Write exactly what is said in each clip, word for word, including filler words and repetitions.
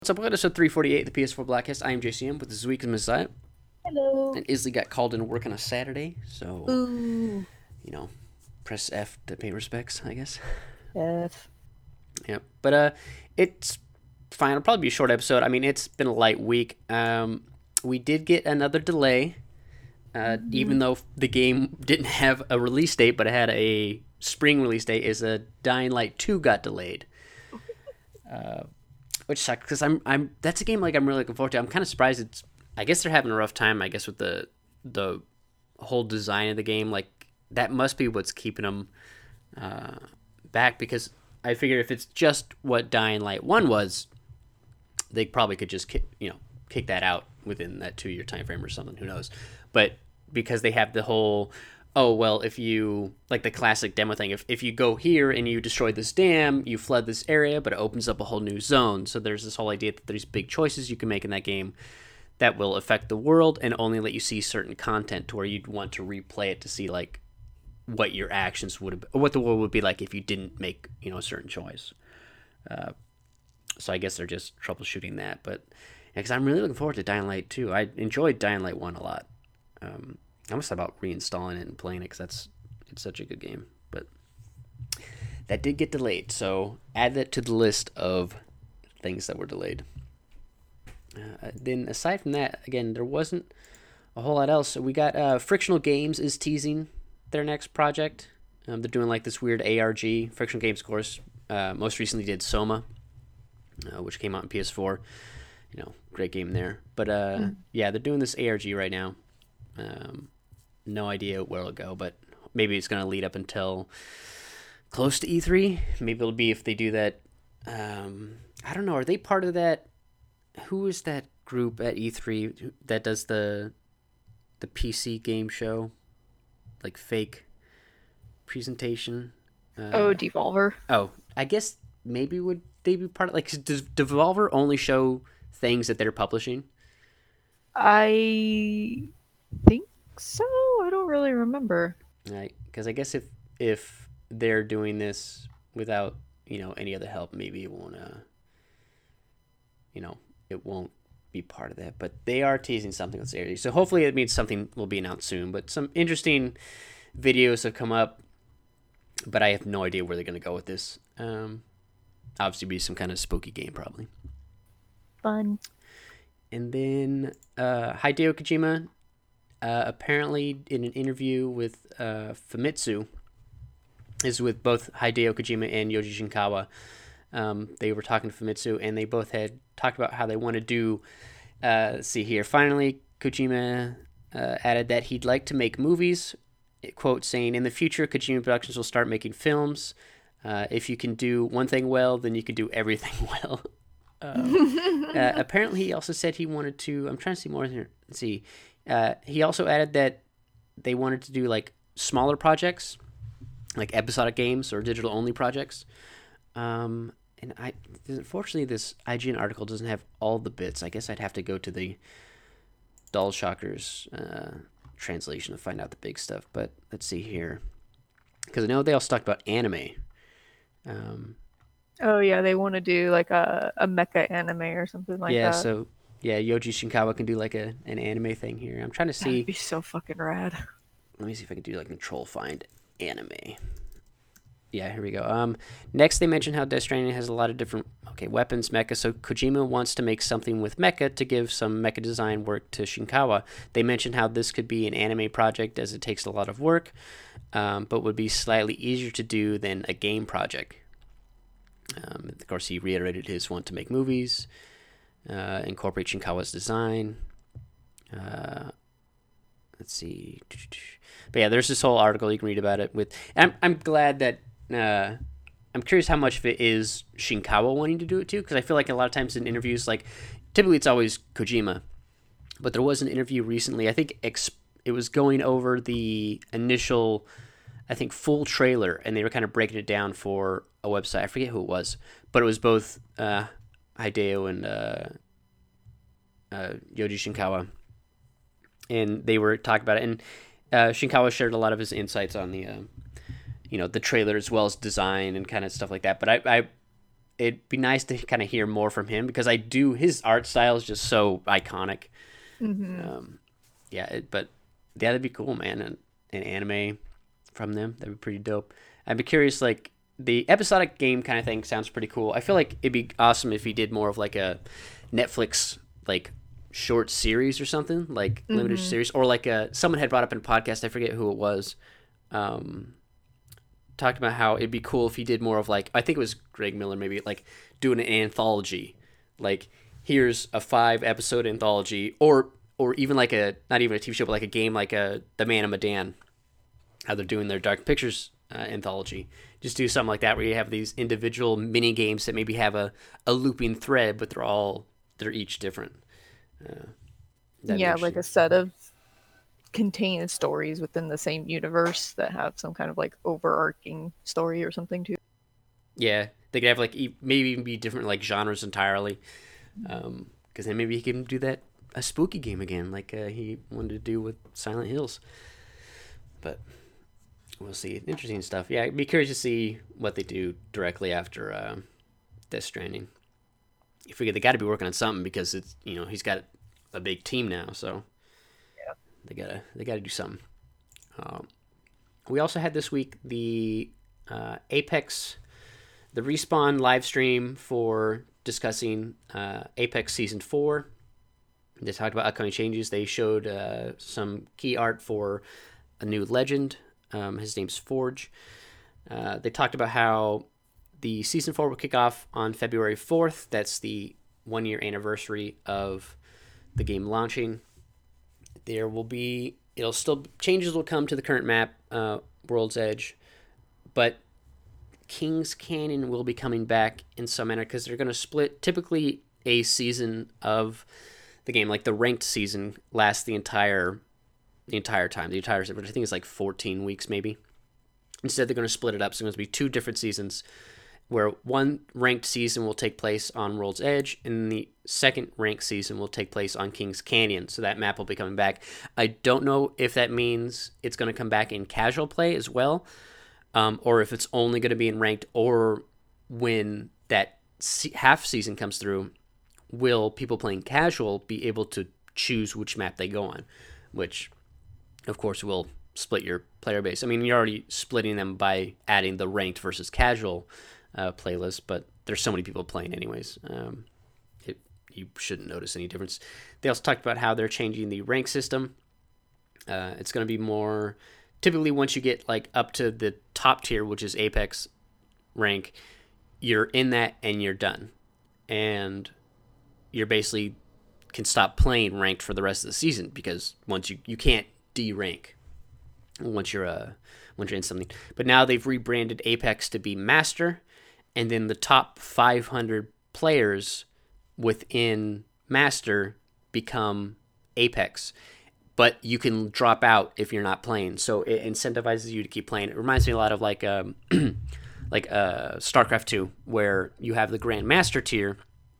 What's up, episode three forty-eight of the P S four Blackcast. I am J C M with this week's Messiah. Hello. And Isley got called in work on a Saturday, so, Ooh. you know, press F to pay respects, I guess. F. Yep. But uh, it's fine. It'll probably be a short episode. I mean, it's been a light week. Um, we did get another delay, uh, mm-hmm. even though the game didn't have a release date, but it had a spring release date, is a Dying Light two got delayed. Uh, which sucks, because I'm, I'm, that's a game like I'm really looking forward to. I'm kind of surprised it's, I guess they're having a rough time, I guess, with the, the whole design of the game. Like, that must be what's keeping them uh, back, because I figure if it's just what Dying Light one was, they probably could just kick, you know, kick that out within that two-year time frame or something, who knows. But because they have the whole, oh, well, if you, like the classic demo thing, if, if you go here and you destroy this dam, you flood this area, but it opens up a whole new zone. So there's this whole idea that there's big choices you can make in that game that will affect the world and only let you see certain content, to where you'd want to replay it to see, like, what your actions would have, or what the world would be like if you didn't make, you know, a certain choice. Uh, so I guess they're just troubleshooting that. But because I'm really looking forward to Dying Light two. I enjoyed Dying Light one a lot. Um, I almost thought about reinstalling it and playing it, because that's it's such a good game. But that did get delayed, so add that to the list of things that were delayed. Uh, then aside from that, again, there wasn't a whole lot else. So we got uh, Frictional Games is teasing their next project. Um, they're doing like this weird A R G. Frictional Games, of course, uh, most recently did Soma, uh, which came out on P S four. You know, great game there. But uh, mm. yeah, they're doing this A R G right now. Um, no idea where it'll go, but maybe it's going to lead up until close to E three. Maybe it'll be if they do that. Um, I don't know. Are they part of that? Who is that group at E three that does the the P C game show? Like fake presentation? Uh, oh, Devolver. Oh, I guess maybe would they be part of, like, does Devolver only show things that they're publishing? I think so. I don't really remember. Right, because I guess if if they're doing this without, you know, any other help, maybe it won't. Uh, you know, it won't be part of that. But they are teasing something with Aries, so hopefully it means something will be announced soon. But some interesting videos have come up, but I have no idea where they're going to go with this. Um, obviously, be some kind of spooky game, probably. Fun. And then uh, Hideo Kojima. Uh, apparently, in an interview with uh, Famitsu, is with both Hideo Kojima and Yoji Shinkawa. Um, they were talking to Famitsu, and they both had talked about how they want to do. Uh, let's see here. Finally, Kojima uh, added that he'd like to make movies. Quote saying, "In the future, Kojima Productions will start making films. Uh, if you can do one thing well, then you can do everything well." Um, uh, apparently, he also said he wanted to. I'm trying to see more here. Let's see. Uh, he also added that they wanted to do like smaller projects, like episodic games or digital only projects. Um, and I, unfortunately, this I G N article doesn't have all the bits. I guess I'd have to go to the DualShockers uh, translation to find out the big stuff. But let's see here, because I know they also talked about anime. Um, oh yeah, they want to do like a, a mecha anime or something like yeah, that. Yeah, so. Yeah, Yoji Shinkawa can do like a an anime thing here. I'm trying to see. That'd be so fucking rad. Let me see if I can do like control find anime. Yeah, here we go. Um, next they mentioned how Death Stranding has a lot of different okay weapons, mecha. So Kojima wants to make something with mecha to give some mecha design work to Shinkawa. They mentioned how this could be an anime project as it takes a lot of work, um, but would be slightly easier to do than a game project. Um, of course, he reiterated his want to make movies. Uh, incorporate Shinkawa's design. Uh, let's see. But yeah, there's this whole article you can read about it. With I'm I'm glad that uh, I'm curious how much of it is Shinkawa wanting to do it too, because I feel like a lot of times in interviews, like typically it's always Kojima, but there was an interview recently. I think exp- it was going over the initial, I think full trailer, and they were kind of breaking it down for a website. I forget who it was, but it was both. Uh, Hideo and uh, uh, Yoji Shinkawa, and they were talking about it. And uh, Shinkawa shared a lot of his insights on the, uh, you know, the trailer as well as design and kind of stuff like that. But I, I it'd be nice to kind of hear more from him because I do his art style is just so iconic. Mm-hmm. Um, yeah, it, but yeah, that'd be cool, man. An, an anime from them, that'd be pretty dope. I'd be curious, like the episodic game kind of thing sounds pretty cool. I feel like it'd be awesome if he did more of like a Netflix like short series or something, like Mm-hmm. limited series, or like a someone had brought up in a podcast. I forget who it was. Um, talked about how it'd be cool if he did more of like I think it was Greg Miller maybe like doing an anthology, like here's a five episode anthology, or or even like a not even a T V show but like a game like a The Man of Medan, how they're doing their Dark Pictures uh, anthology. Just do something like that where you have these individual mini games that maybe have a, a looping thread, but they're all they're each different. Uh, that'd be Yeah, like a interesting. set of contained stories within the same universe that have some kind of like overarching story or something too. Yeah, they could have like e- maybe even be different like genres entirely. Um, because then maybe he can do that a spooky game again, like uh, he wanted to do with Silent Hills. But we'll see. Interesting stuff. Yeah, I'd be curious to see what they do directly after uh, Death Stranding. You figure they got to be working on something because it's you know he's got a big team now, so Yeah. they gotta they gotta do something. Um, we also had this week the uh, Apex, the Respawn live stream for discussing uh, Apex Season four. They talked about upcoming changes. They showed uh, some key art for a new legend. Um, his name's Forge. Uh, they talked about how the Season four will kick off on February fourth. That's the one year anniversary of the game launching. There will be, it'll still, changes will come to the current map, uh, World's Edge, but King's Canyon will be coming back in some manner because they're going to split typically a season of the game, like the ranked season lasts the entire the entire time, the entire which I think is like fourteen weeks maybe. Instead, they're going to split it up, so there's going to be two different seasons where one ranked season will take place on World's Edge, and the second ranked season will take place on King's Canyon. So that map will be coming back. I don't know if that means it's going to come back in casual play as well, um, or if it's only going to be in ranked, or when that se- half season comes through, will people playing casual be able to choose which map they go on, which, of course, will split your player base. I mean, you're already splitting them by adding the ranked versus casual uh, playlist, but there's so many people playing anyways. Um, it, you shouldn't notice any difference. They also talked about how they're changing the rank system. Uh, it's going to be more, typically once you get like up to the top tier, which is Apex rank, you're in that and you're done. And you're basically can stop playing ranked for the rest of the season because once you, you can't de-rank once you're uh once you're in something. But now they've rebranded Apex to be Master, and then the top five hundred players within Master become Apex. But you can drop out if you're not playing, so it incentivizes you to keep playing. It reminds me a lot of like um like uh StarCraft two, where you have the Grand Master tier,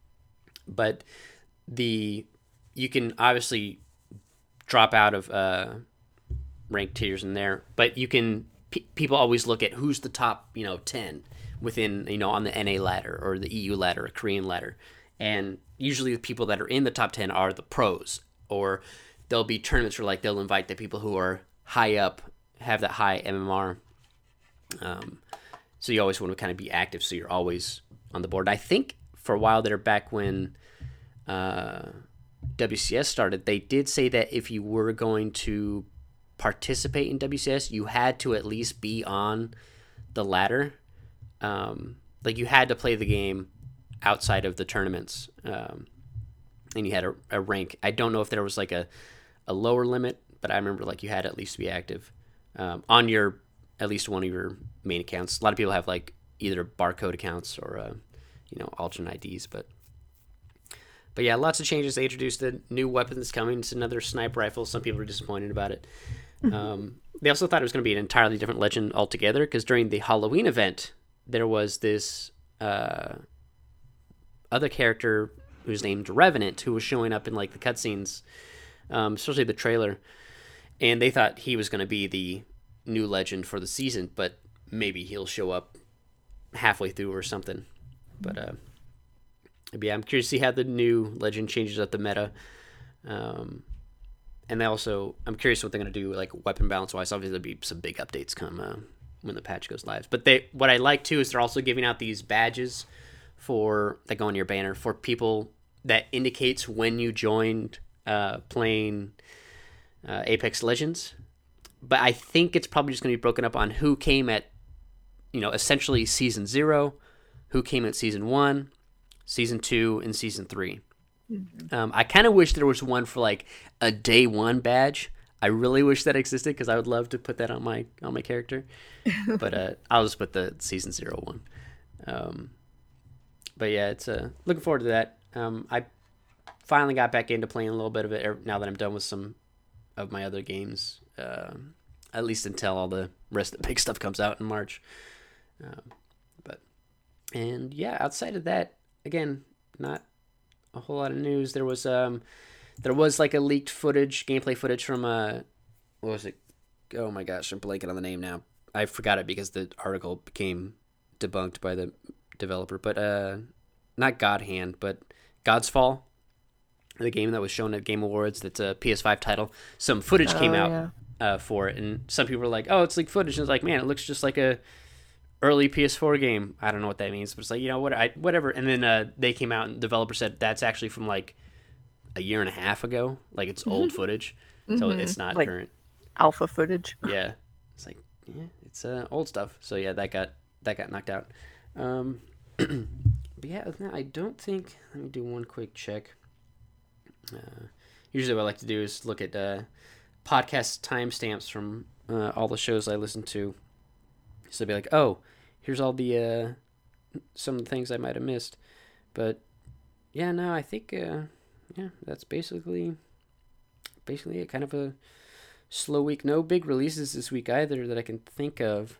but the you can obviously drop out of uh, ranked tiers in there, but you can. P- people always look at who's the top, you know, ten within, you know, on the N A ladder or the E U ladder or Korean ladder, and usually the people that are in the top ten are the pros, or there'll be tournaments where like they'll invite the people who are high up, have that high M M R. Um, so you always want to kind of be active, so you're always on the board. I think for a while there, back when uh, W C S started, they did say that if you were going to participate in W C S, you had to at least be on the ladder. Um, like you had to play the game outside of the tournaments, um, and you had a, a rank. I don't know if there was like a, a lower limit, but I remember like you had to at least be active um, on your at least one of your main accounts. A lot of people have like either barcode accounts or uh, you know alternate I Ds, but but yeah, lots of changes. They introduced the new weapons coming. It's another sniper rifle. Some people were disappointed about it. Um, they also thought it was going to be an entirely different legend altogether because during the Halloween event, there was this uh, other character who's named Revenant who was showing up in like the cutscenes, um, especially the trailer, and they thought he was going to be the new legend for the season, but maybe he'll show up halfway through or something. But uh, yeah, I'm curious to see how the new Legend changes up the meta. Um, and they also, I'm curious what they're going to do, like weapon balance wise. Obviously, there'll be some big updates come uh, when the patch goes live. But they, what I like too is they're also giving out these badges for that go on your banner for people that indicates when you joined uh, playing uh, Apex Legends. But I think it's probably just going to be broken up on who came at, you know, essentially season zero, who came at season one, season two, and season three. Mm-hmm. Um, I kind of wish there was one for like a day one badge. I really wish that existed because I would love to put that on my on my character. But uh, I'll just put the season zero one. Um, but yeah, it's uh, looking forward to that. Um, I finally got back into playing a little bit of it now that I'm done with some of my other games. Uh, at least until all the rest of the big stuff comes out in March. Um, but and yeah, outside of that, again, not a whole lot of news. There was um, there was like a leaked footage, gameplay footage from uh, what was it? Oh my gosh, I'm blanking on the name now. I forgot it because the article became debunked by the developer. But uh, not God Hand, but God's Fall, the game that was shown at Game Awards. That's a P S five title. Some footage oh, came out yeah. uh, for it, and some people were like, "Oh, it's leaked footage." And it's like, man, it looks just like a early P S four game. I don't know what that means, but it's like, you know what, I whatever. And then uh, they came out and the developer said that's actually from like a year and a half ago. Like it's mm-hmm. old footage, so mm-hmm. it's not like current alpha footage. Yeah, it's like yeah, it's uh, old stuff. So yeah, that got that got knocked out. Um, but yeah, I don't think. Let me do one quick check. Uh, usually, what I like to do is look at uh, podcast timestamps from uh, all the shows I listen to. So be like, oh, here's all the uh, some of the things I might have missed. But yeah, no, I think uh, yeah, that's basically basically it. Kind of a slow week. No big releases this week either that I can think of.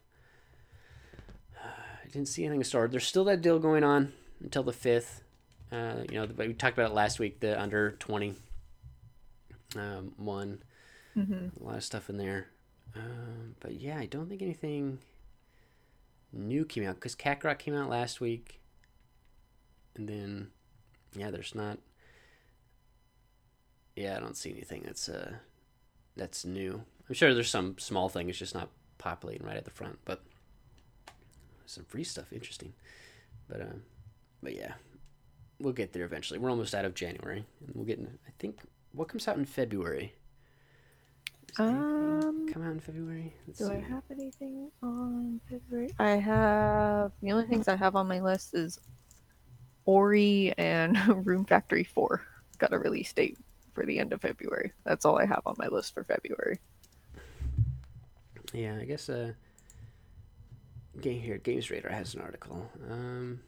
I didn't see anything started. There's still that deal going on until the fifth. Uh, you know, we talked about it last week. The under twenty um, one. Mm-hmm. A lot of stuff in there. Um, but yeah, I don't think anything new came out because Kakarot came out last week, and then yeah, there's not. Yeah, I don't see anything that's uh that's new. I'm sure there's some small thing. It's just not populating right at the front, but some free stuff, interesting. But uh, but yeah, we'll get there eventually. We're almost out of January, and we'll get. In, I think what comes out in February. Um, come out in February. Let's do see. I have anything on February? I have the only things I have on my list is Ori and Room Factory four. Got a release date for the end of February. That's all I have on my list for February. Yeah, I guess. Uh, game here, Games Radar has an article. Um,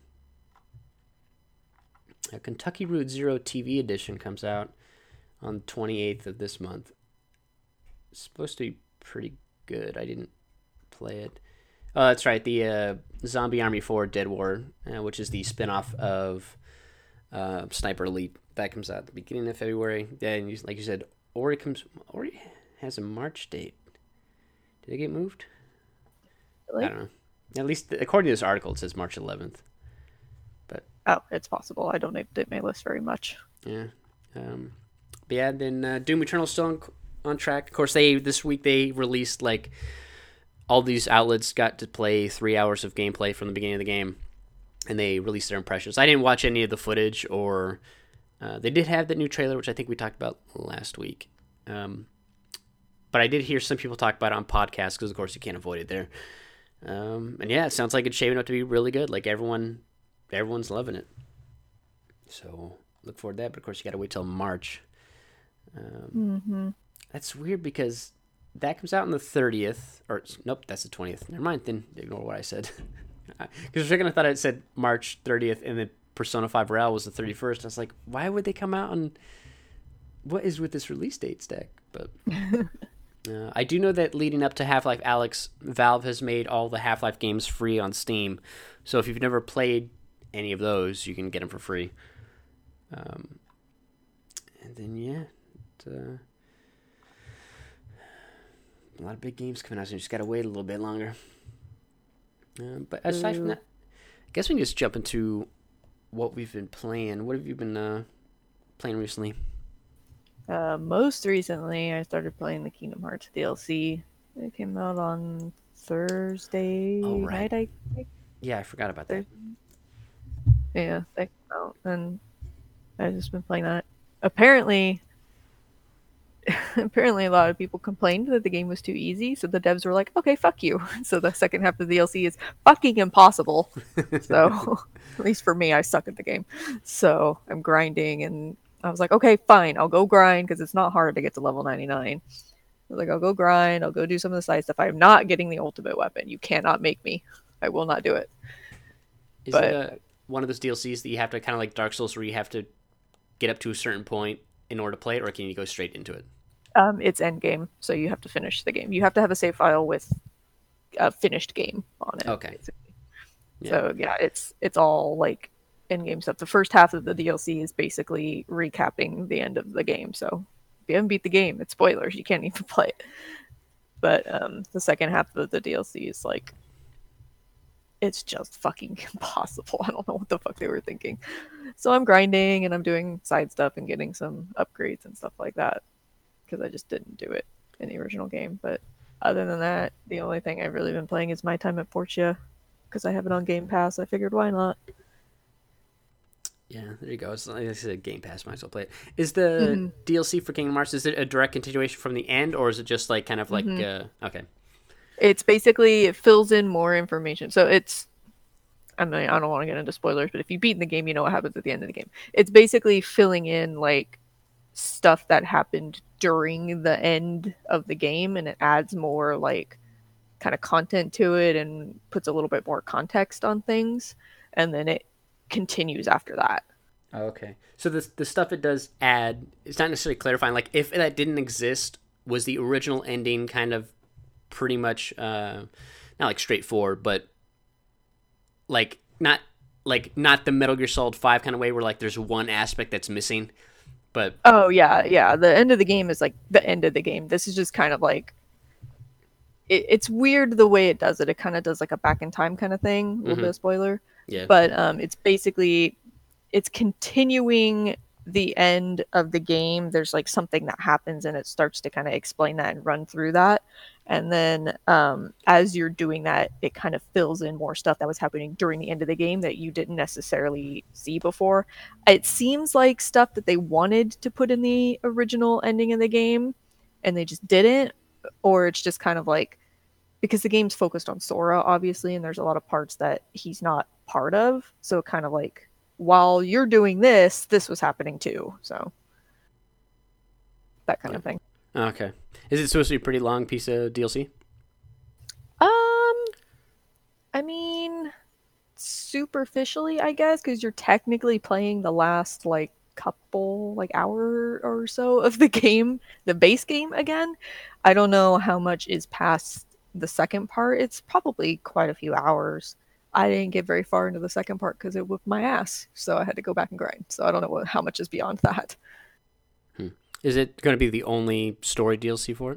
a Kentucky Route Zero T V edition comes out on the twenty-eighth of this month. It's supposed to be pretty good. I didn't play it. Oh, that's right. The uh, Zombie Army four Dead War, uh, which is the spinoff of uh, Sniper Elite, that comes out at the beginning of February. Then, you, like you said, Ori comes. Ori has a March date. Did it get moved? Really? I don't know. At least according to this article, it says March eleventh. But oh, it's possible. I don't update my list very much. Yeah. Um, but yeah, then uh, Doom Eternal still on, on track. Of course, they this week they released like all these outlets got to play three hours of gameplay from the beginning of the game, and they released their impressions. I didn't watch any of the footage, or uh, they did have the new trailer, which I think we talked about last week. Um, but I did hear some people talk about it on podcasts because, of course, you can't avoid it there. Um, and yeah, it sounds like it's shaping up to be really good. Like everyone, everyone's loving it. So look forward to that. But of course, you got to wait till March. Um, mm-hmm. That's weird because that comes out on the thirtieth. Or nope, that's the twentieth. Never mind. Then ignore what I said. Because for a second I thought I said March thirtieth, and then Persona five Royal was the thirty-first. I was like, why would they come out on? What is with this release date stack? But. Uh, I do know that leading up to Half-Life Alyx, Valve has made all the Half-Life games free on Steam. So if you've never played any of those, you can get them for free. Um, and then, yeah. It, uh, a lot of big games coming out, so you just got to wait a little bit longer. Uh, but aside from that, I guess we can just jump into what we've been playing. What have you been uh, playing recently? Uh, most recently, I started playing the Kingdom Hearts D L C. It came out on Oh, Thursday right. night, I think. Yeah, I forgot about that. Thursday. Yeah, that came out, and I've just been playing that. Apparently, apparently, a lot of people complained that the game was too easy, so the devs were like, "Okay, fuck you." So the second half of the D L C is fucking impossible. So, at least for me, I suck at the game. So I'm grinding, and I was like, "Okay, fine, I'll go grind because it's not hard to get to level ninety-nine." I was like, I'll go grind, I'll go do some of the side stuff. I'm not getting the ultimate weapon. You cannot make me. I will not do it. Is it But a one of those D L Cs that you have to kind of like Dark Souls, where you have to get up to a certain point in order to play it, or can you go straight into it? um, it's end game, so you have to finish the game. You have to have a save file with a finished game on it, Okay. basically. Yeah. So yeah, it's it's all like end game stuff. The first half of the D L C is basically recapping the end of the game. So if you haven't beat the game, it's spoilers. You can't even play it. But um, the second half of the D L C is like it's just fucking impossible. I don't know what the fuck they were thinking. So I'm grinding and I'm doing side stuff and getting some upgrades and stuff like that because I just didn't do it in the original game. But other than that, the only thing I've really been playing is My Time at Portia because I have it on Game Pass. I figured why not. Yeah, there you go. It's like I said, Game Pass, might as well play it. Is the Mm-hmm. D L C for Kingdom Hearts, is it a direct continuation from the end, or is it just like kind of like Mm-hmm. uh, okay, It's basically it fills in more information. So it's I mean I don't want to get into spoilers, but if you beat the game, you know what happens at the end of the game. It's basically filling in like stuff that happened during the end of the game and it adds more like kind of content to it and puts a little bit more context on things and then it continues after that. oh, okay. So the the stuff it does add, it's not necessarily clarifying. Like if that didn't exist, was the original ending kind of pretty much uh, not like straightforward, but like not like not the Metal Gear Solid Five kind of way, where like there's one aspect that's missing, but Oh yeah, yeah. The end of the game is like the end of the game. This is just kind of like it, it's weird the way it does it. It kind of does like a back in time kind of thing. A little mm-hmm. bit of spoiler, Yeah. but um, it's basically it's continuing the end of the game. There's like something that happens and it starts to kind of explain that and run through that. And then um, as you're doing that, it kind of fills in more stuff that was happening during the end of the game that you didn't necessarily see before. It seems like stuff that they wanted to put in the original ending of the game and they just didn't, or it's just kind of like because the game's focused on Sora, obviously, and there's a lot of parts that he's not part of. So kind of like while you're doing this, this was happening too. So that kind Yeah. of thing. Okay. Is it supposed to be a pretty long piece of D L C? Um, I mean, superficially, I guess, because you're technically playing the last like couple like hour or so of the game, the base game again. I don't know how much is past the second part. It's probably quite a few hours. I didn't get very far into the second part because it whipped my ass, so I had to go back and grind. So I don't know what, how much is beyond that. Hmm. Is it going to be the only story D L C for it?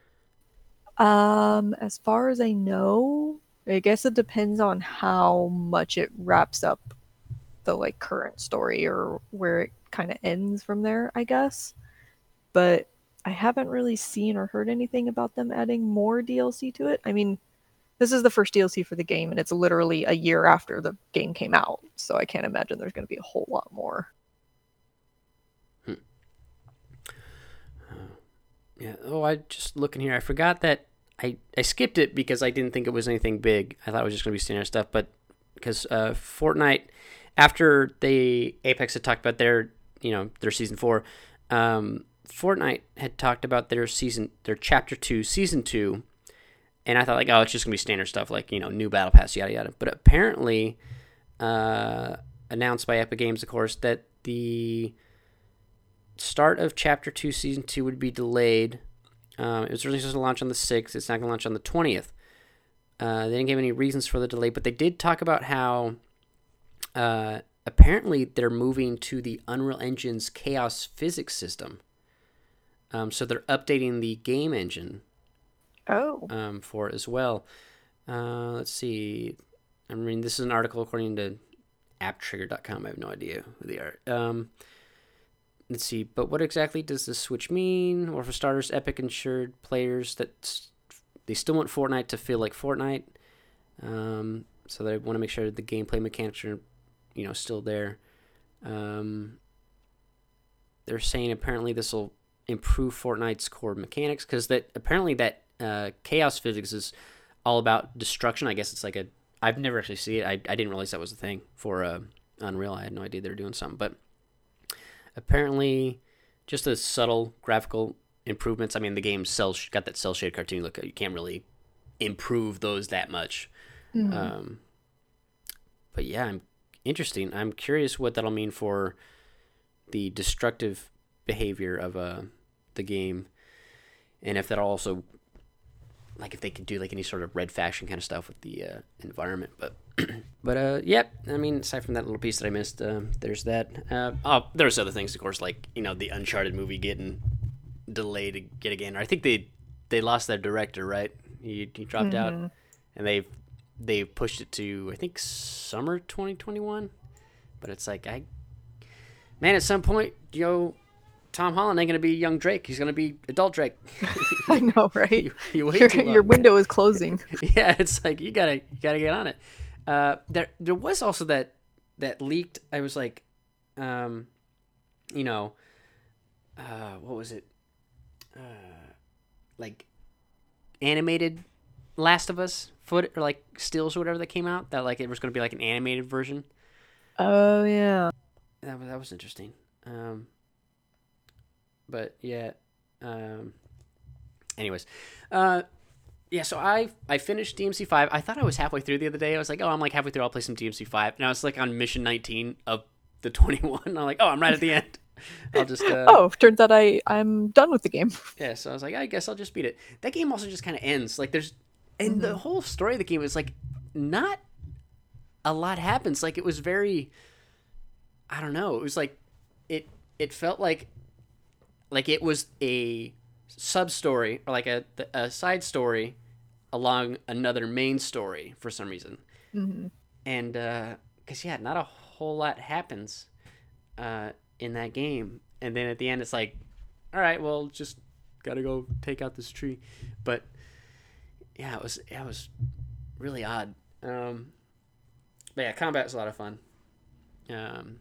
Um, as far as I know, I guess it depends on how much it wraps up the like current story or where it kind of ends from there, I guess. But I haven't really seen or heard anything about them adding more D L C to it. I mean, this is the first D L C for the game, and it's literally a year after the game came out, so I can't imagine there's going to be a whole lot more. Hmm. Yeah. Oh, I just looking here. I forgot that I I skipped it because I didn't think it was anything big. I thought it was just going to be standard stuff, but because uh, Fortnite, after they Apex had talked about their you know their season four, um, Fortnite had talked about their season their chapter two season two, and I thought like oh it's just gonna be standard stuff like you know new battle pass yada yada. But apparently, uh, announced by Epic Games, of course, that the start of chapter two season two would be delayed. Um, it was originally supposed to launch on the sixth. It's not going to launch on the twentieth. Uh, they didn't give any reasons for the delay, but they did talk about how uh, apparently they're moving to the Unreal Engine's Chaos Physics system. Um, so they're updating the game engine Oh. um, for it as well. Uh, let's see. I mean, this is an article according to app trigger dot com. I have no idea who they are. Um, let's see. But what exactly does the switch mean? Or for starters, Epic ensured players that they still want Fortnite to feel like Fortnite. Um, so they want to make sure the gameplay mechanics are, you know, still there. Um, they're saying apparently this will improve Fortnite's core mechanics, because that apparently that uh, chaos physics is all about destruction. I guess it's like a I've never actually seen it. I, I didn't realize that was a thing for uh, Unreal. I had no idea they were doing something. But apparently, just the subtle graphical improvements. I mean, the game cell got that cell shade cartoon look. You can't really improve those that much. Mm-hmm. Um, but yeah, I'm interesting. I'm curious what that'll mean for the destructive behavior of uh, the game, and if that'll also, like, if they could do like any sort of red faction kind of stuff with the uh, environment. But but uh, yep. I mean, aside from that little piece that I missed, uh, there's that. Uh, oh, there's other things, of course, like, you know, the Uncharted movie getting delayed yet again. I think they they lost their director, right? He, he dropped mm-hmm. out, and they've they pushed it to, I think, summer twenty twenty-one. But it's like, I man, at some point, you know, Tom Holland ain't gonna be young Drake. He's gonna be adult Drake. I know, right? you, you wait your, too long. Your window is closing. Yeah, it's like you gotta you gotta get on it. Uh, there there was also that that leaked. I was like, um, you know, uh, what was it? Uh, like animated Last of Us foot, or like stills or whatever that came out. That like it was gonna be like an animated version. Oh yeah. That was that was interesting. Um. But yeah, um, anyways, uh, yeah. So I I finished D M C five. I thought I was halfway through the other day. I was like, oh, I'm like halfway through. I'll play some D M C five, and I was like on mission nineteen of the twenty-one. I'm like, oh, I'm right at the end. I'll just. Uh, oh, turns out I I'm done with the game. Yeah, so I was like, I guess I'll just beat it. That game also just kind of ends. Like there's, and mm-hmm. the whole story of the game was like, not a lot happens. Like it was very, I don't know. It was like, it it felt like. Like it was a sub story, or like a a side story along another main story for some reason. Mm-hmm. And because uh, yeah, not a whole lot happens uh, in that game. And then at the end, it's like, all right, well, just gotta go take out this tree. But yeah, it was it was really odd. Um, but yeah, combat was a lot of fun. Um,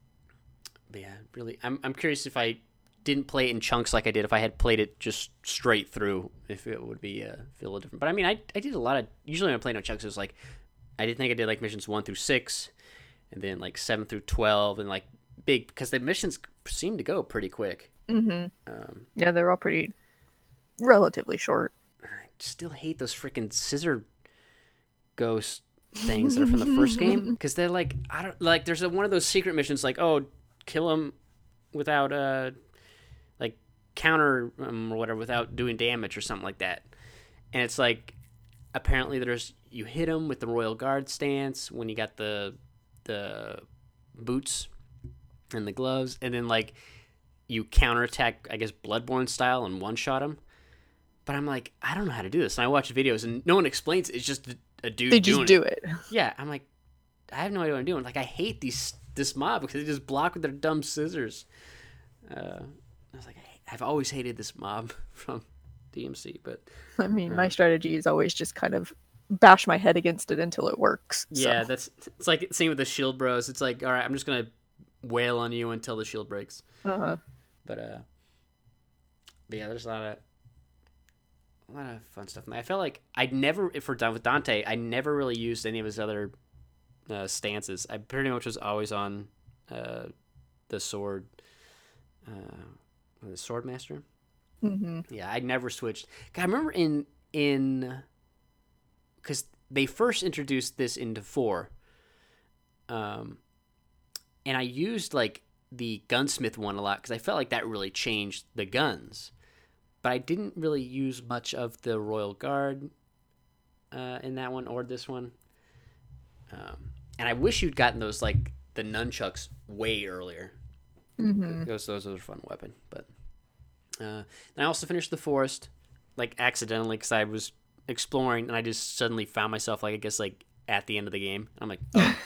but yeah, really, I'm I'm curious if I didn't play it in chunks like I did, if I had played it just straight through, if it would be uh, feel a little different. But I mean, I I did a lot of, usually when I played no chunks, it was like, I did think I did like missions one through six, and then like seven through twelve, and like big, because the missions seem to go pretty quick. Mm-hmm. Um, yeah, they're all pretty relatively short. I still hate those freaking scissor ghost things that are from the first game, because they're like, I don't like. There's a, one of those secret missions like, oh, kill them without uh. like counter um, or whatever without doing damage or something like that. And it's like, apparently there's, you hit him with the Royal Guard stance when you got the the boots and the gloves, and then like you counterattack, I guess Bloodborne style, and one shot him. But I'm like, I don't know how to do this. And I watch videos and no one explains it. It's just a dude they doing just do it. it. Yeah, I'm like, I have no idea what I'm doing. Like, I hate these this mob because they just block with their dumb scissors. Uh I was like, I've always hated this mob from D M C, but I mean, uh, my strategy is always just kind of bash my head against it until it works. Yeah, so. that's it's like same with the shield bros. It's like, all right, I'm just gonna wail on you until the shield breaks. Uh-huh. But uh, but yeah, there's a lot of a lot of fun stuff. I felt like I'd never, if we're done with Dante, I never really used any of his other uh, stances. I pretty much was always on uh, the sword. Uh, the Swordmaster. Mm-hmm. Yeah, I never switched. I remember in in because they first introduced this into four, um, and I used like the gunsmith one a lot because I felt like that really changed the guns. But I didn't really use much of the Royal Guard uh, in that one or this one. Um, and I wish you'd gotten those like the nunchucks way earlier. Mm-hmm. Those those are a fun weapon, but uh, and I also finished the forest, like accidentally, because I was exploring and I just suddenly found myself like I guess like at the end of the game. I'm like, oh,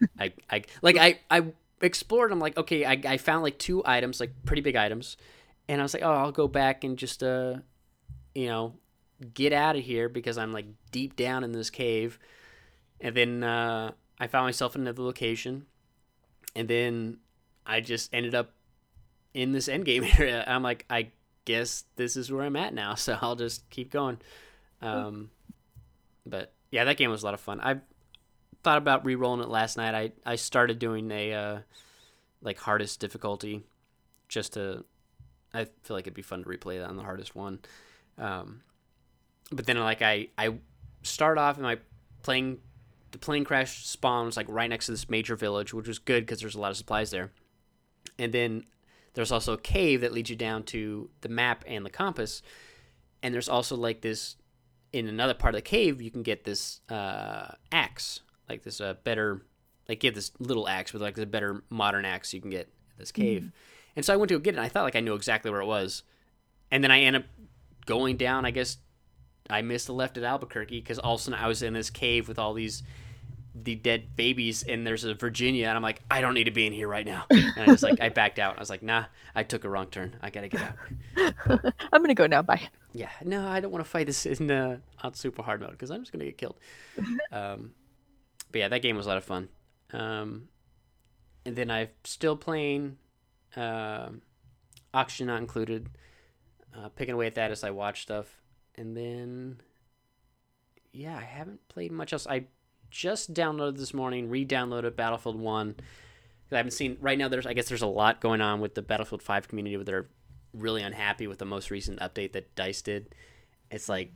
I, I like I, I explored. I'm like, okay, I, I found like two items, like pretty big items, and I was like, oh, I'll go back and just uh, you know, get out of here because I'm like deep down in this cave, and then uh, I found myself in another location, and then I just ended up in this end game area. I'm like, I guess this is where I'm at now, so I'll just keep going. Um, but yeah, that game was a lot of fun. I thought about re-rolling it last night. I, I started doing a uh, like hardest difficulty just to. I feel like it'd be fun to replay that on the hardest one. Um, but then like I I start off and my plane the plane crash spawn was like right next to this major village, which was good because there's a lot of supplies there. And then there's also a cave that leads you down to the map and the compass. And there's also like this in another part of the cave you can get this uh, axe, like this uh, better like get this little axe with like a better modern axe you can get at this cave. Mm-hmm. And so I went to go get it and I thought like I knew exactly where it was. And then I ended up going down, I guess I missed the left at Albuquerque because all of a sudden I was in this cave with all these the dead babies and there's a Virginia and I'm like, I don't need to be in here right now. And I just like I backed out. I was like, nah, I took a wrong turn. I gotta get out. But, I'm gonna go now. Bye. Yeah, no, I don't want to fight this in uh, on super hard mode because I'm just gonna get killed. Um, but yeah, that game was a lot of fun. Um, and then I'm still playing uh, Oxygen Not Included, uh, picking away at that as I watch stuff. And then, yeah, I haven't played much else. I just downloaded this morning, re-downloaded Battlefield one. I haven't seen, right now there's, I guess there's a lot going on with the Battlefield five community where they're really unhappy with the most recent update that DICE did. It's like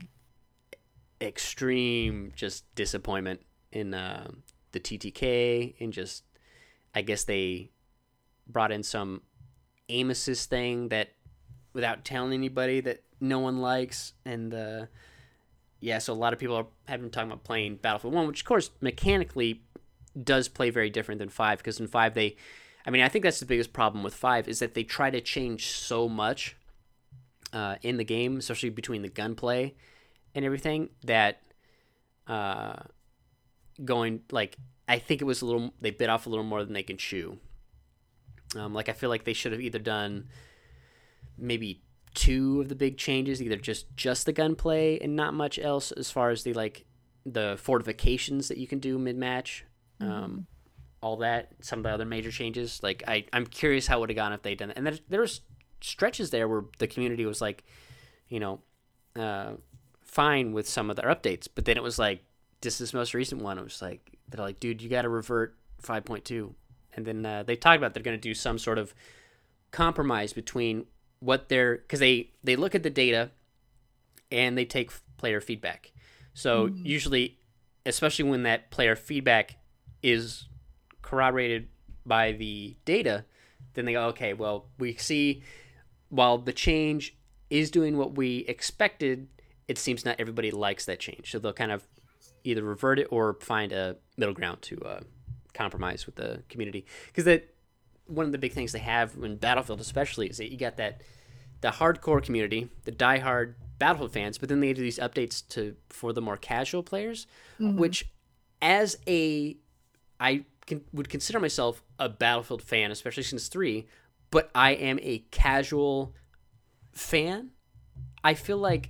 extreme just disappointment in uh, the T T K and just, I guess they brought in some aim assist thing that without telling anybody that no one likes. And uh, yeah, so a lot of people are, have been talking about playing Battlefield one, which of course mechanically does play very different than five, because in five they, I mean, I think that's the biggest problem with five is that they try to change so much uh, in the game, especially between the gunplay and everything, that uh, going, like, I think it was a little, they bit off a little more than they can chew. Um, like, I feel like they should have either done maybe two of the big changes, either just, just the gunplay and not much else as far as the, like, the fortifications that you can do mid-match. Mm-hmm. Um, all that, some of the other major changes. Like, I, I'm curious how it would have gone if they'd done it. And there, there was stretches there where the community was like, you know, uh, fine with some of their updates. But then it was like, this is most recent one. It was like, they're like, dude, you got to revert five point two. And then uh, they talked about they're going to do some sort of compromise between what they're, because they, they look at the data and they take player feedback. So mm-hmm. usually, especially when that player feedback is corroborated by the data, then they go, okay, well, we see while the change is doing what we expected, it seems not everybody likes that change. So they'll kind of either revert it or find a middle ground to uh, compromise with the community. Because that one of the big things they have in Battlefield especially is that you got that the hardcore community, the diehard Battlefield fans, but then they do these updates to for the more casual players, mm-hmm. which as a I can, would consider myself a Battlefield fan, especially since three, but I am a casual fan. I feel like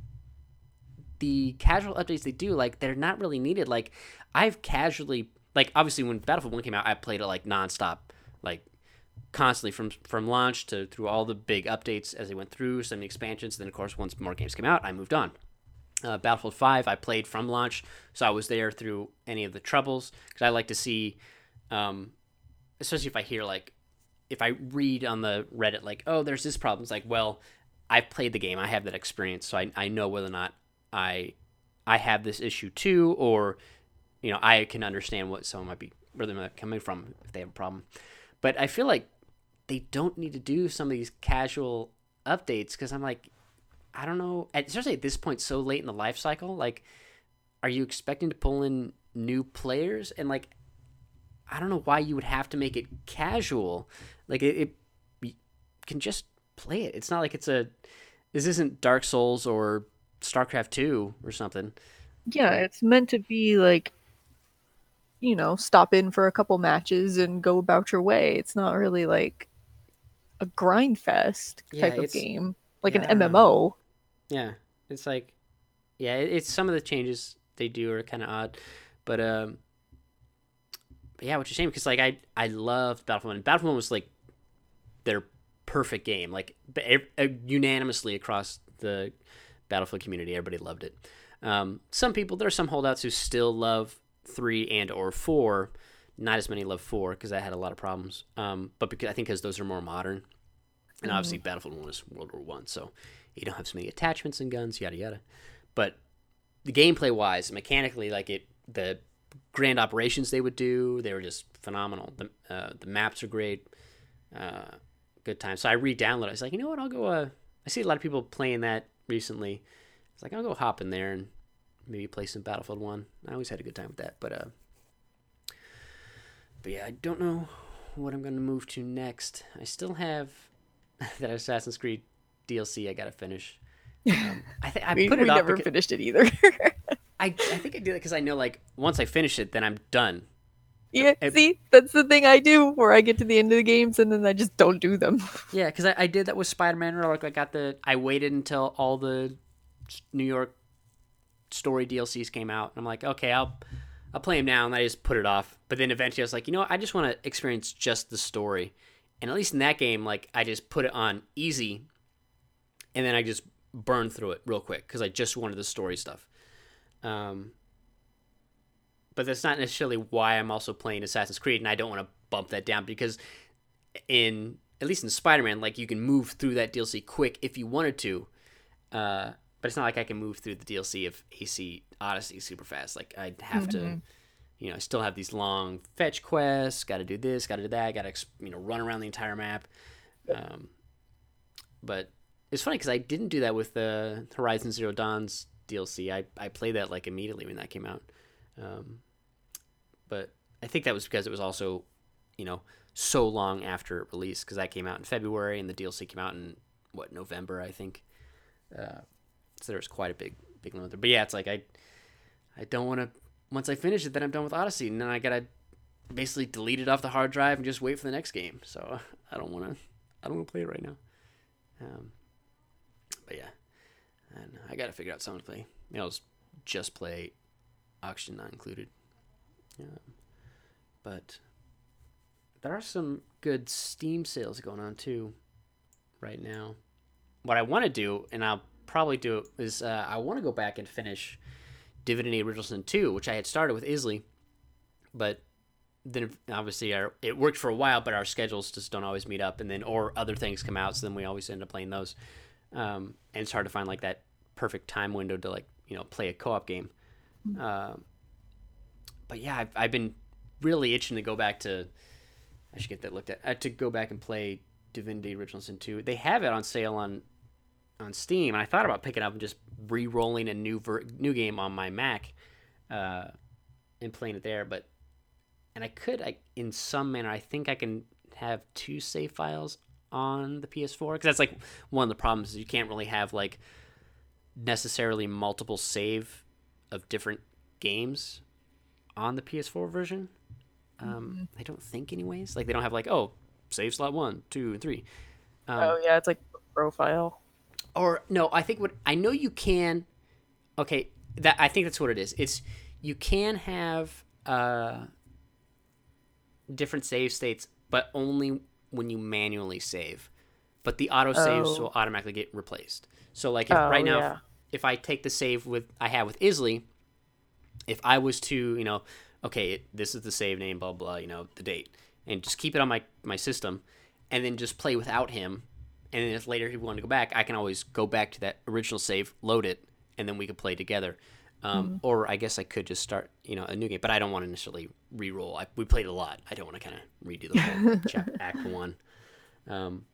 the casual updates they do, like, they're not really needed. Like, I've casually, like, obviously when Battlefield one came out, I played it, like, nonstop, like, constantly from from launch to through all the big updates as they went through, some expansions. Then, of course, once more games came out, I moved on. Uh, Battlefield five, I played from launch, so I was there through any of the troubles, because I like to see, um, especially if I hear, like, if I read on the Reddit, like, oh, there's this problem. It's like, well, I've played the game, I have that experience, so I, I know whether or not I I have this issue too, or, you know, I can understand what someone might be, where they might be coming from if they have a problem. But I feel like they don't need to do some of these casual updates, because I'm like, I don't know, especially at this point so late in the life cycle, like, are you expecting to pull in new players? And, like, I don't know why you would have to make it casual. Like, it, it you can just play it. It's not like it's a, this isn't Dark Souls or StarCraft two or something. Yeah, it's meant to be, like, you know, stop in for a couple matches and go about your way. It's not really like a grind fest Yeah, type of it's game, like an yeah, I don't know. M M O. Yeah, it's like yeah, it, it's some of the changes they do are kind of odd, but um, but yeah, which is a shame because like I I loved Battlefield One. Battlefield One was like their perfect game, like unanimously across the Battlefield community, everybody loved it. Um, some people, there are some holdouts who still love three and or four. Not as many love four because I had a lot of problems. Um, but because I think because those are more modern, and obviously Mm. Battlefield One is World War One, so you don't have so many attachments and guns, yada yada. But the gameplay wise, mechanically, like it, the grand operations they would do, they were just phenomenal. The uh, the maps are great, uh, good time. So I re-downloaded. I was like, you know what? I'll go. Uh, I see a lot of people playing that recently. It's like I'll go hop in there and maybe play some Battlefield One. I always had a good time with that, but uh, but yeah, I don't know what I'm going to move to next. I still have that Assassin's Creed D L C I got to finish. Um, I th- I we put it we off never because finished it either. I I think I do that because I know like once I finish it, then I'm done. Yeah, It, see, that's the thing I do where I get to the end of the games and then I just don't do them. yeah, because I, I did that with Spider-Man. Where like I got the I waited until all the New York story D L Cs came out, and I'm like, okay, I'll I'll play them now, and I just put it off. But then eventually I was like, you know what? I just want to experience just the story, and at least in that game, like I just put it on easy, and then I just burned through it real quick because I just wanted the story stuff. Um, but that's not necessarily why I'm also playing Assassin's Creed, and I don't want to bump that down because in at least in Spider-Man, like you can move through that D L C quick if you wanted to. Uh, but it's not like I can move through the D L C of A C Odyssey super fast. Like I'd have mm-hmm. to, you know, I still have these long fetch quests. Got to do this, got to do that. Got to, you know, run around the entire map. Um, but it's funny because I didn't do that with the uh, Horizon Zero Dawn's D L C. I I played that like immediately when that came out. Um, but I think that was because it was also, you know, so long after it released because that came out in February and the D L C came out in what November I think. Uh, so there was quite a big big limit there. But yeah, it's like I I don't want to. Once I finish it, then I'm done with Odyssey, and then I gotta basically delete it off the hard drive and just wait for the next game. So I don't want to. I don't want to play it right now. Um, but yeah, and I gotta figure out something to play. Maybe I'll just play Oxygen Not Included. Um, but there are some good Steam sales going on too right now. What I want to do, and I'll probably do it, is uh, I want to go back and finish Divinity Original Sin two, which I had started with Isley, but then obviously our, it worked for a while, but our schedules just don't always meet up, and then or other things come out, so then we always end up playing those. Um, and it's hard to find like that perfect time window to like you know play a co-op game. Mm-hmm. Uh, but yeah, I've, I've been really itching to go back to. I should get that looked at uh, to go back and play Divinity Original Sin two. They have it on sale on on Steam, and I thought about picking up and just re-rolling a new ver- new game on my Mac uh, and playing it there. But and I could, I, in some manner, I think I can have two save files on the P S four because that's like one of the problems is you can't really have like necessarily multiple save of different games on the P S four version. Um, mm-hmm. I don't think, anyways. Like they don't have like oh save slot one, two, and three. Um, oh yeah, it's like profile. Or no, I think what I know you can. Okay, that I think that's what it is. It's you can have uh, different save states, but only when you manually save. But the auto saves oh. will automatically get replaced. So like if, oh, right now, yeah. if, if I take the save with I have with Isley, if I was to you know, okay, it, this is the save name, blah blah, you know, the date, and just keep it on my my system, and then just play without him. And then if later he wanted to go back, I can always go back to that original save, load it, and then we could play together. Um, mm-hmm. Or I guess I could just start, you know, a new game. But I don't want to necessarily re-roll. I, we played a lot. I don't want to kind of redo the whole chapter, act one. Um,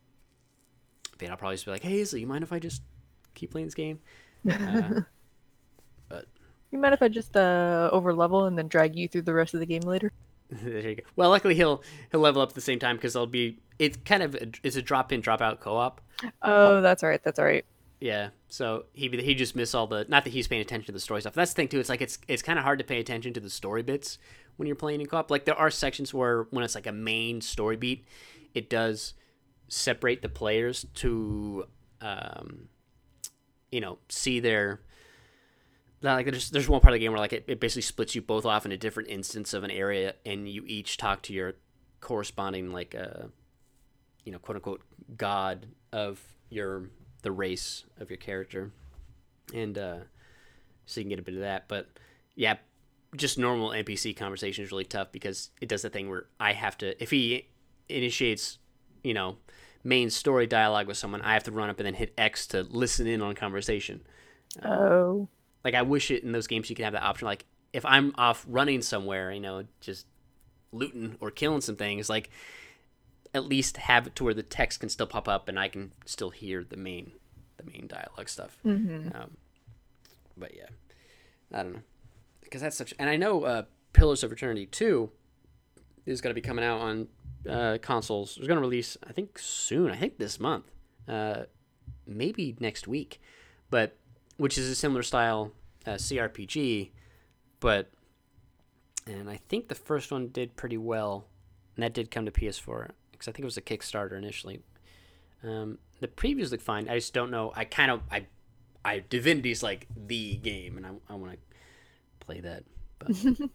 but I'll probably just be like, hey, Izzy, you mind if I just keep playing this game? Uh, but you mind if I just uh, over level and then drag you through the rest of the game later? There you go. Well, luckily he'll he'll level up at the same time because I'll be. It's kind of a, it's a drop in drop out co-op. Oh, that's all right. That's all right. Yeah. So he he just miss all the. Not that he's paying attention to the story stuff. That's the thing too. It's like it's it's kind of hard to pay attention to the story bits when you're playing in co-op. Like there are sections where when it's like a main story beat, it does separate the players to, um, you know, see their. Like there's there's one part of the game where like it, it basically splits you both off in a different instance of an area, and you each talk to your corresponding like uh, you know, quote unquote god of your the race of your character, and uh, so you can get a bit of that. But yeah, just normal N P C conversation is really tough because it does the thing where I have to, if he initiates, you know, main story dialogue with someone, I have to run up and then hit X to listen in on conversation. Oh. Like, I wish it in those games you could have that option. Like, if I'm off running somewhere, you know, just looting or killing some things, like, at least have it to where the text can still pop up and I can still hear the main the main dialogue stuff. Mm-hmm. Um, but, yeah. I don't know. Because that's such... And I know uh, Pillars of Eternity two is going to be coming out on uh, consoles. It's going to release, I think, soon. I think this month. Uh, maybe next week. But... which is a similar style uh, C R P G, but, and I think the first one did pretty well, and that did come to P S four, because I think it was a Kickstarter initially. Um, the previews look fine, I just don't know, I kind of, I, I Divinity's like the game, and I, I want to play that, but,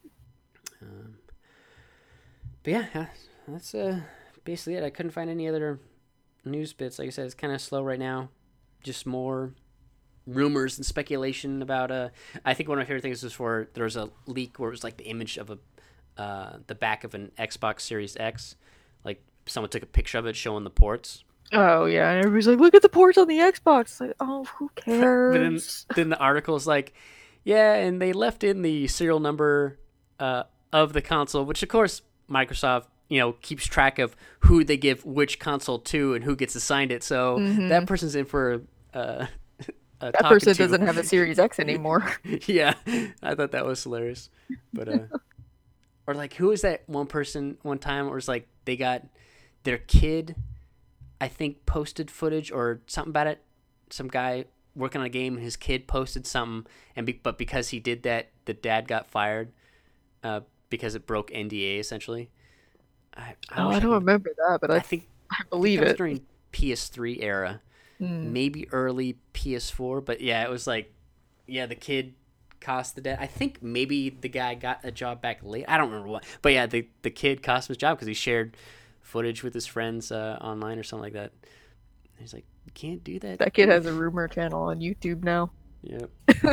um, but yeah, that's uh, basically it. I couldn't find any other news bits. Like I said, it's kind of slow right now, just more rumors and speculation about uh I think one of my favorite things was for there was a leak where it was like the image of a uh the back of an Xbox Series X, like someone took a picture of it showing the ports. Oh yeah, and everybody's like, look at the ports on the Xbox. Like, oh, who cares? But then, then the article's like, yeah, and they left in the serial number uh of the console, which of course Microsoft, you know, keeps track of who they give which console to and who gets assigned it, so mm-hmm. that person's in for uh Uh, that person to. doesn't have a Series X anymore. Yeah, I thought that was hilarious. But uh, or like, who was that one person one time? Where it was like they got their kid, I think, posted footage or something about it. Some guy working on a game, his kid posted something, and be, but because he did that, the dad got fired uh, because it broke N D A essentially. I, I oh, I don't I remember that, but I, I think I believe I think it. was during P S three era. Mm. Maybe early P S four, but yeah, it was like, yeah, the kid cost the dad. I think maybe the guy got a job back late. I don't remember what, but yeah, the the kid cost him his job because he shared footage with his friends uh, online or something like that. And he's like, you can't do that. That kid has a rumor channel on YouTube now. Yep.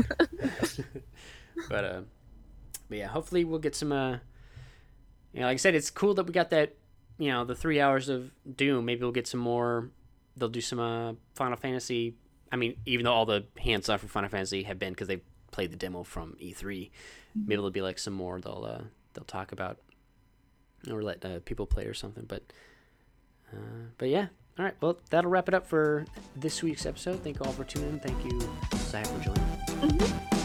but uh, but yeah, hopefully we'll get some. Uh, you know, like I said, it's cool that we got that. You know, the three hours of Doom. Maybe we'll get some more. They'll do some uh, Final Fantasy. I mean, even though all the hands-on from Final Fantasy have been because they played the demo from E three, maybe there'll be like some more they'll uh, they'll talk about or let uh, people play or something. But uh, but yeah, all right. Well, that'll wrap it up for this week's episode. Thank you all for tuning in. Thank you, Zach, for joining. Mm-hmm.